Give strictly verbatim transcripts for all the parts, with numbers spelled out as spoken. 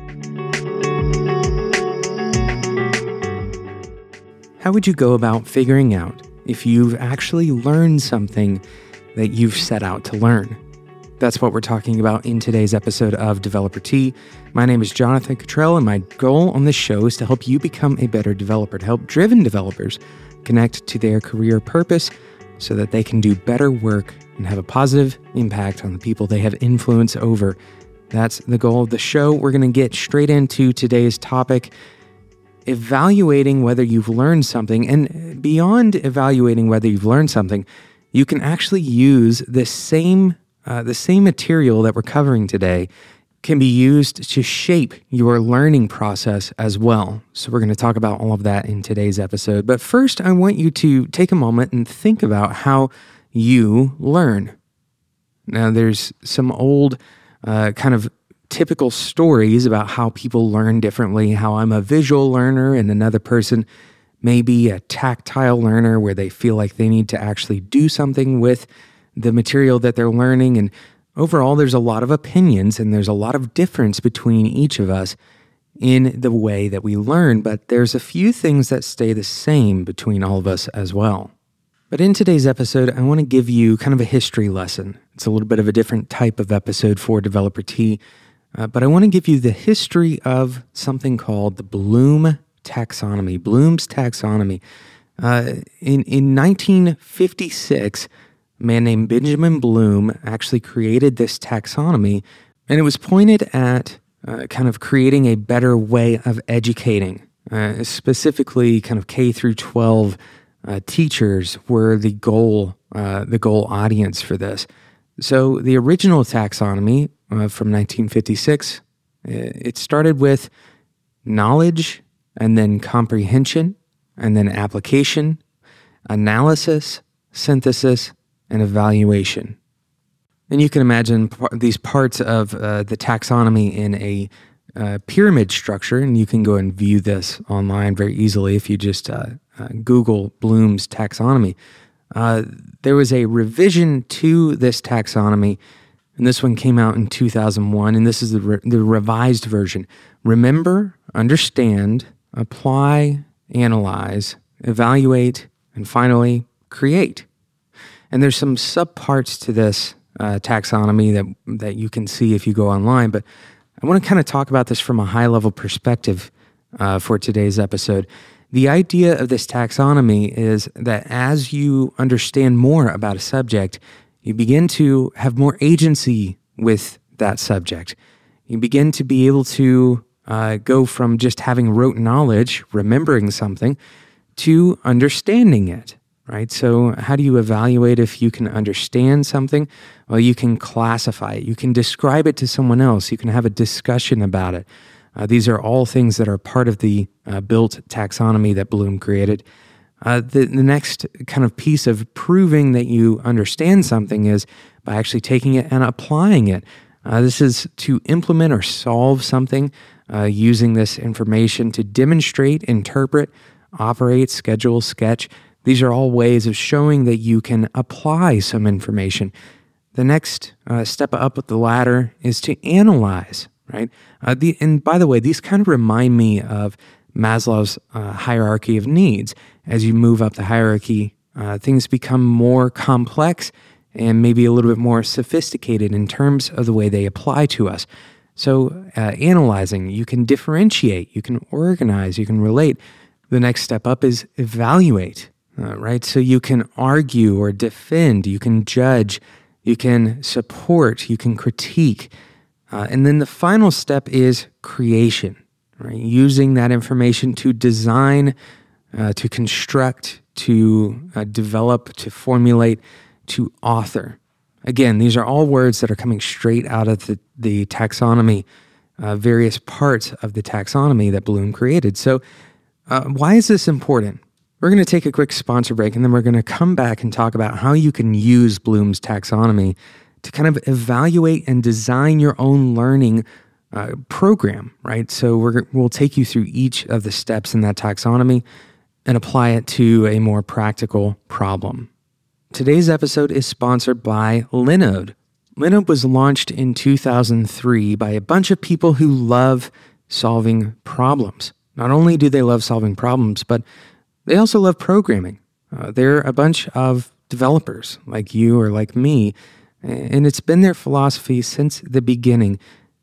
How would you go about figuring out if you've actually learned something that you've set out to learn? That's what we're talking about in today's episode of Developer Tea. My name is Jonathan Cottrell, and my goal on this show is to help you become a better developer, to help driven developers connect to their career purpose so that they can do better work and have a positive impact on the people they have influence over. That's the goal of the show. We're going to get straight into today's topic, evaluating whether you've learned something. And beyond evaluating whether you've learned something, you can actually use the same uh, the same material that we're covering today can be used to shape your learning process as well. So we're going to talk about all of that in today's episode. But first, I want you to take a moment and think about how you learn. Now, there's some old uh, kind of typical stories about how people learn differently, how I'm a visual learner and another person may be a tactile learner where they feel like they need to actually do something with the material that they're learning. And overall, there's a lot of opinions and there's a lot of difference between each of us in the way that we learn, but there's a few things that stay the same between all of us as well. But in today's episode, I want to give you kind of a history lesson. It's a little bit of a different type of episode for Developer Tea, uh, but I want to give you the history of something called the Bloom taxonomy, Bloom's taxonomy. Uh, in, in nineteen fifty-six, a man named Benjamin Bloom actually created this taxonomy, and it was pointed at uh, kind of creating a better way of educating, uh, specifically kind of K through twelve uh, teachers were the goal, uh, the goal audience for this. So the original taxonomy uh, from nineteen fifty-six, it started with knowledge, and then comprehension, and then application, analysis, synthesis, and evaluation. And you can imagine par- these parts of uh, the taxonomy in a uh, pyramid structure, and you can go and view this online very easily if you just uh, uh, Google Bloom's taxonomy. Uh, there was a revision to this taxonomy, and this one came out in two thousand one, and this is the, re- the revised version. Remember, understand, apply, analyze, evaluate, and finally, create. And there's some subparts to this uh, taxonomy that that you can see if you go online, but I want to kind of talk about this from a high-level perspective uh, for today's episode. The idea of this taxonomy is that as you understand more about a subject, you begin to have more agency with that subject. You begin to be able to uh, go from just having rote knowledge, remembering something, to understanding it. Right? So how do you evaluate if you can understand something? Well, you can classify it. You can describe it to someone else. You can have a discussion about it. Uh, these are all things that are part of the uh, built taxonomy that Bloom created. Uh, the, the next kind of piece of proving that you understand something is by actually taking it and applying it. Uh, this is to implement or solve something uh, using this information to demonstrate, interpret, operate, schedule, sketch. These are all ways of showing that you can apply some information. The next uh, step up the ladder is to analyze, right? Uh, the, and by the way, these kind of remind me of Maslow's uh, hierarchy of needs. As you move up the hierarchy, uh, things become more complex and maybe a little bit more sophisticated in terms of the way they apply to us. So uh, analyzing, you can differentiate, you can organize, you can relate. The next step up is evaluate. Uh, right? So you can argue or defend, you can judge, you can support, you can critique. Uh, and then the final step is creation, right? Using that information to design, uh, to construct, to uh, develop, to formulate, to author. Again, these are all words that are coming straight out of the, the taxonomy, uh, various parts of the taxonomy that Bloom created. So uh, why is this important? We're going to take a quick sponsor break, and then we're going to come back and talk about how you can use Bloom's taxonomy to kind of evaluate and design your own learning uh, program, right? So we're, we'll take you through each of the steps in that taxonomy and apply it to a more practical problem. Today's episode is sponsored by Linode. Linode was launched in two thousand three by a bunch of people who love solving problems. Not only do they love solving problems, but they also love programming. Uh, they're a bunch of developers like you or like me, and it's been their philosophy since the beginning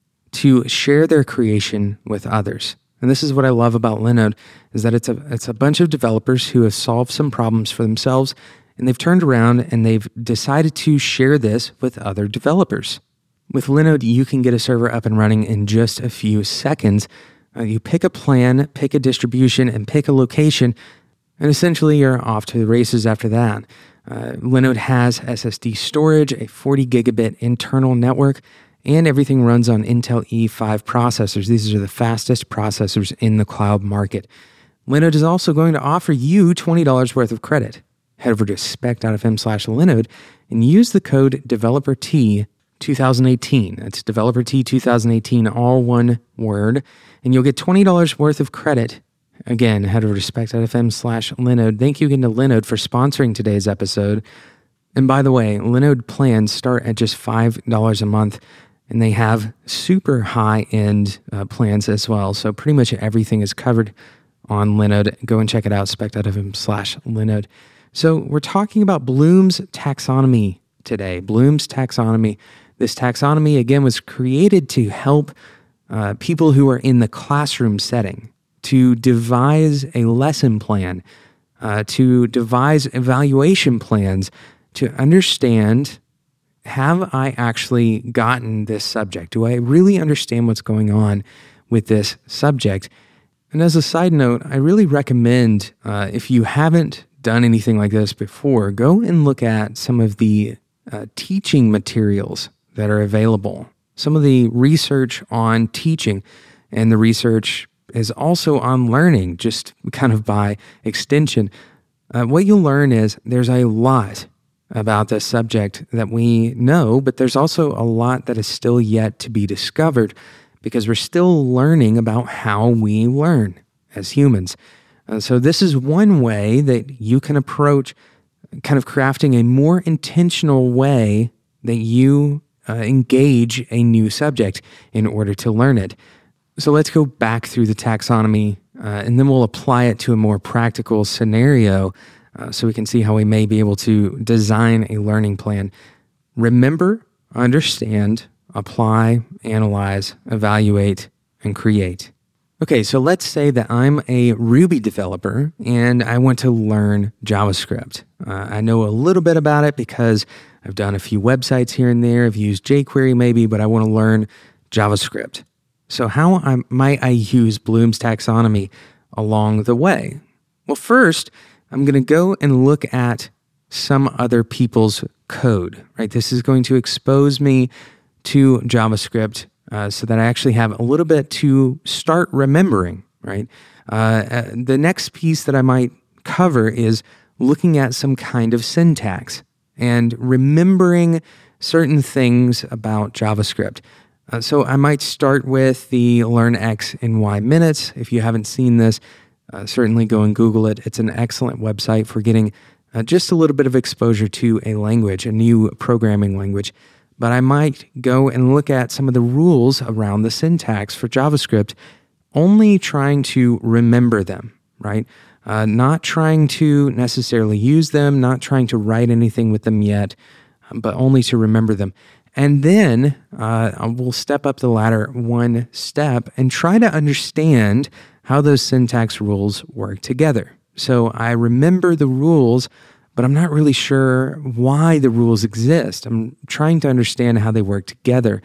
to share their creation with others. And this is what I love about Linode, is that it's a it's a bunch of developers who have solved some problems for themselves, and they've turned around and they've decided to share this with other developers. With Linode, you can get a server up and running in just a few seconds. Uh, you pick a plan, pick a distribution, and pick a location, and essentially you're off to the races after that. Uh, Linode has S S D storage, a forty gigabit internal network, and everything runs on Intel E five processors. These are the fastest processors in the cloud market. Linode is also going to offer you twenty dollars worth of credit. Head over to spec.fm slash Linode and use the code DeveloperT twenty eighteen. That's DeveloperT twenty eighteen, all one word, and you'll get twenty dollars worth of credit. Again, head over to spec.fm slash Linode. Thank you again to Linode for sponsoring today's episode. And by the way, Linode plans start at just five dollars a month, and they have super high-end uh, plans as well. So pretty much everything is covered on Linode. Go and check it out, spec.fm slash Linode. So we're talking about Bloom's taxonomy today. Bloom's taxonomy. This taxonomy, again, was created to help uh, people who are in the classroom setting to devise a lesson plan, uh, to devise evaluation plans, to understand, have I actually gotten this subject? Do I really understand what's going on with this subject? And as a side note, I really recommend, uh, if you haven't done anything like this before, go and look at some of the uh, teaching materials that are available. Some of the research on teaching, and the research is also on learning, just kind of by extension. Uh, what you'll learn is there's a lot about this subject that we know, but there's also a lot that is still yet to be discovered because we're still learning about how we learn as humans. Uh, so this is one way that you can approach kind of crafting a more intentional way that you uh, engage a new subject in order to learn it. So let's go back through the taxonomy, uh, and then we'll apply it to a more practical scenario uh, so we can see how we may be able to design a learning plan. Remember, understand, apply, analyze, evaluate, and create. Okay, so let's say that I'm a Ruby developer and I want to learn JavaScript. Uh, I know a little bit about it because I've done a few websites here and there. I've used jQuery maybe, but I want to learn JavaScript. So how I, might I use Bloom's taxonomy along the way? Well, first, I'm going to go and look at some other people's code, right? This is going to expose me to JavaScript uh, so that I actually have a little bit to start remembering, right? Uh, uh, the next piece that I might cover is looking at some kind of syntax and remembering certain things about JavaScript. Uh, so I might start with the Learn X in Y minutes. If you haven't seen this, uh, certainly go and Google it. It's an excellent website for getting uh, just a little bit of exposure to a language, a new programming language. But I might go and look at some of the rules around the syntax for JavaScript, only trying to remember them, right? Uh, not trying to necessarily use them, not trying to write anything with them yet, but only to remember them. And then uh, we'll step up the ladder one step and try to understand how those syntax rules work together. So I remember the rules, but I'm not really sure why the rules exist. I'm trying to understand how they work together.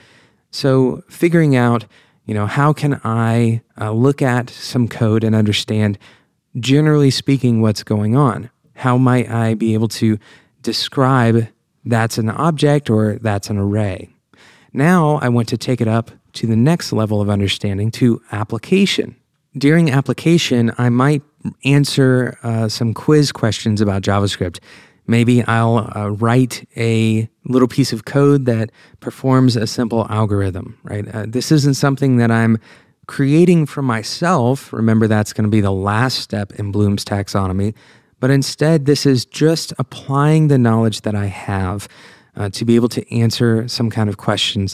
So figuring out, you know, how can I uh, look at some code and understand, generally speaking, what's going on? How might I be able to describe that's an object or that's an array? Now I want to take it up to the next level of understanding, to application. During application, I might answer uh, some quiz questions about JavaScript. Maybe I'll uh, write a little piece of code that performs a simple algorithm, right? Uh, this isn't something that I'm creating for myself. Remember, that's going to be the last step in Bloom's taxonomy. But instead, this is just applying the knowledge that I have uh, to be able to answer some kind of questions.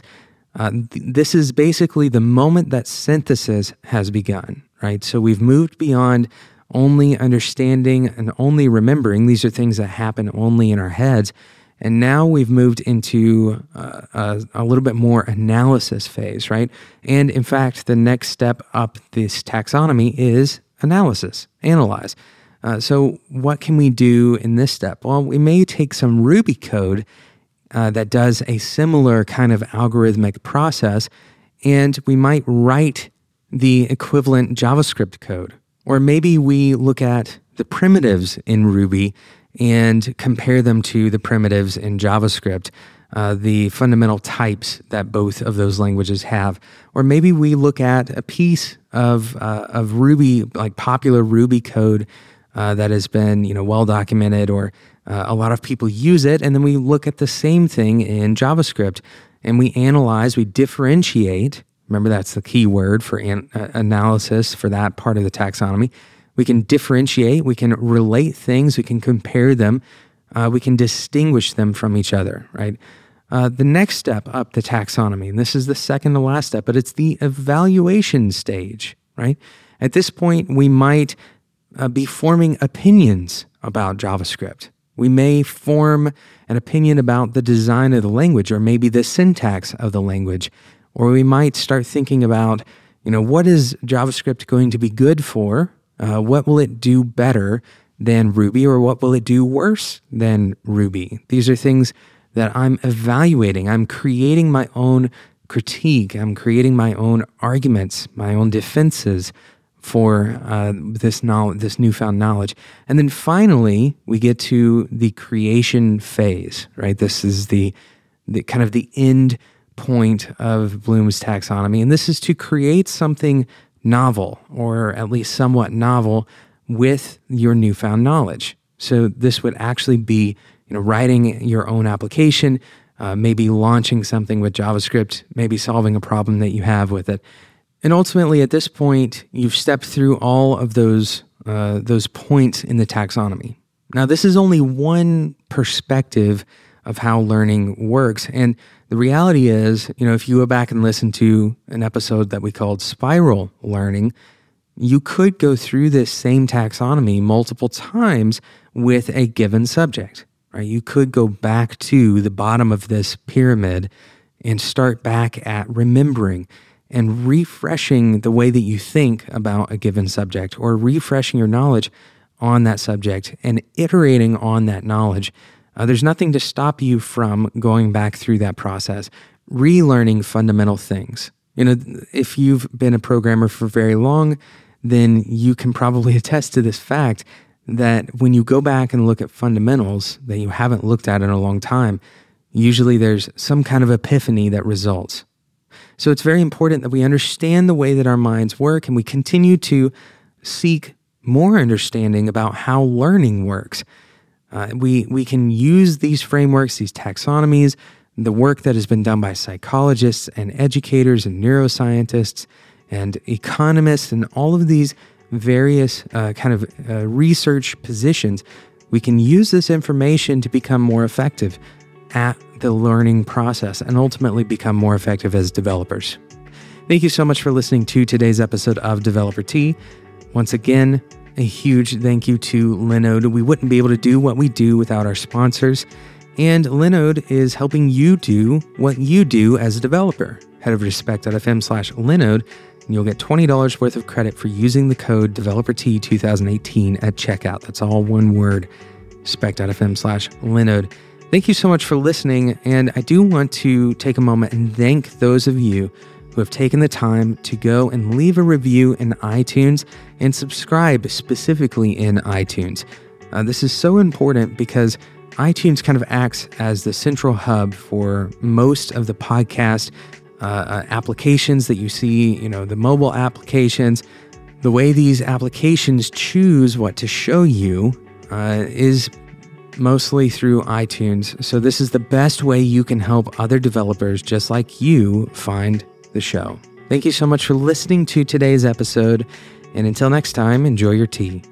Uh, th- this is basically the moment that synthesis has begun, right? So we've moved beyond only understanding and only remembering. These are things that happen only in our heads. And now we've moved into uh, a, a little bit more analysis phase, right? And in fact, the next step up this taxonomy is analysis, analyze. Uh, so what can we do in this step? Well, we may take some Ruby code uh, that does a similar kind of algorithmic process, and we might write the equivalent JavaScript code. Or maybe we look at the primitives in Ruby and compare them to the primitives in JavaScript, uh, the fundamental types that both of those languages have. Or maybe we look at a piece of uh, of Ruby, like popular Ruby code uh, that has been, you know, well documented, or uh, a lot of people use it, and then we look at the same thing in JavaScript, and we analyze, we differentiate. Remember, that's the key word for an, uh, analysis for that part of the taxonomy. We can differentiate, we can relate things, we can compare them, uh, we can distinguish them from each other, right? Uh, the next step up the taxonomy, and this is the second to last step, but it's the evaluation stage, right? At this point, we might uh, be forming opinions about JavaScript. We may form an opinion about the design of the language, or maybe the syntax of the language. Or we might start thinking about, you know, what is JavaScript going to be good for? Uh, what will it do better than Ruby, or what will it do worse than Ruby? These are things that I'm evaluating. I'm creating my own critique. I'm creating my own arguments, my own defenses for uh, this knowledge, this newfound knowledge. And then finally, we get to the creation phase, right? This is the, the kind of the end point of Bloom's taxonomy. And this is to create something novel, or at least somewhat novel, with your newfound knowledge. So this would actually be, you know, writing your own application, uh, maybe launching something with JavaScript, maybe solving a problem that you have with it. And ultimately, at this point, you've stepped through all of those uh, those points in the taxonomy. Now, this is only one perspective of how learning works. And the reality is, you know, if you go back and listen to an episode that we called Spiral Learning, you could go through this same taxonomy multiple times with a given subject, right? You could go back to the bottom of this pyramid and start back at remembering and refreshing the way that you think about a given subject, or refreshing your knowledge on that subject and iterating on that knowledge. Uh, there's nothing to stop you from going back through that process, relearning fundamental things. You know, if you've been a programmer for very long, then you can probably attest to this fact that when you go back and look at fundamentals that you haven't looked at in a long time, usually there's some kind of epiphany that results. So it's very important that we understand the way that our minds work, and we continue to seek more understanding about how learning works. Uh, we we can use these frameworks, these taxonomies, the work that has been done by psychologists and educators and neuroscientists and economists and all of these various uh, kind of uh, research positions. We can use this information to become more effective at the learning process and ultimately become more effective as developers. Thank you so much for listening to today's episode of Developer Tea. Once again, a huge thank you to Linode. We wouldn't be able to do what we do without our sponsors. And Linode is helping you do what you do as a developer. Head over to spec.fm slash Linode, and you'll get twenty dollars worth of credit for using the code DeveloperT twenty eighteen at checkout. That's all one word, spec.fm slash Linode. Thank you so much for listening. And I do want to take a moment and thank those of you who have taken the time to go and leave a review in iTunes and subscribe specifically in iTunes. Uh, this is so important because iTunes kind of acts as the central hub for most of the podcast uh, uh, applications that you see, you know, the mobile applications. The way these applications choose what to show you uh, is mostly through iTunes. So this is the best way you can help other developers just like you find the show. Thank you so much for listening to today's episode. And until next time, enjoy your tea.